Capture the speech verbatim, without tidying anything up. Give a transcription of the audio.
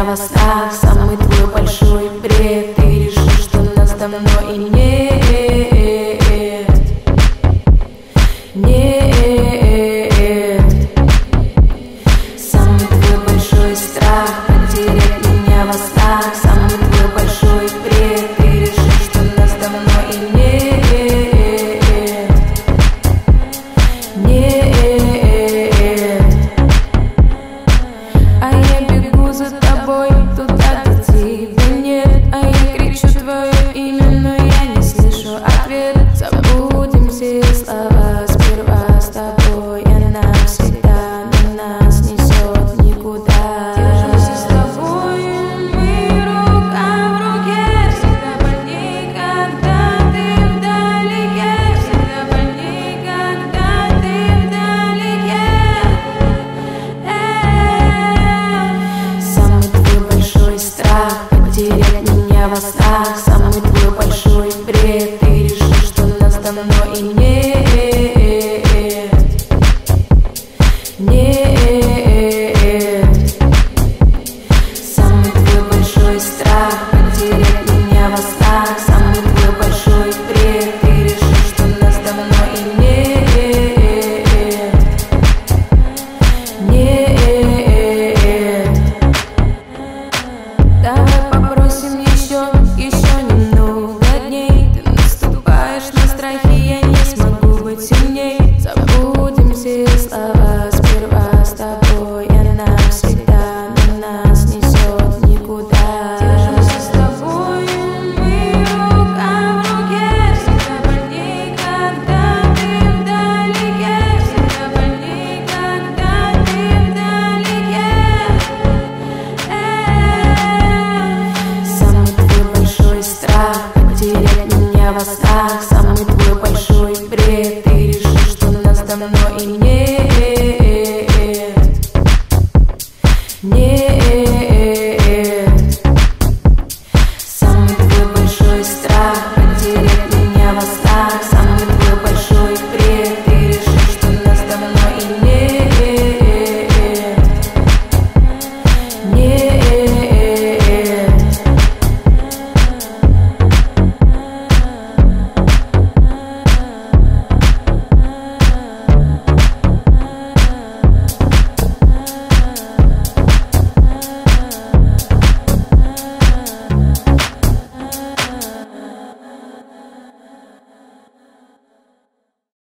во снах. Самый твой большой бред. Ты решил, что нас давно и нет. Нет. Самый твой большой страх потерять меня во снах. Самый твой большой бред. Ты решил, что нас давно и нет. Нет. А я бегу за тобой туда, где тебя нет. А я кричу твое имя, но я не слышу ответ. Забудем все слова сперва с тобой. И навсегда на нас несет никуда. Держимся с тобой, мы рука в руке. Всегда больней, когда ты вдалеке. Всегда больней, когда ты вдалеке. Самый твой большой страх потерять меня во снах. Самый твой большой бред. Ты решил, что нас давно и нет. Нет.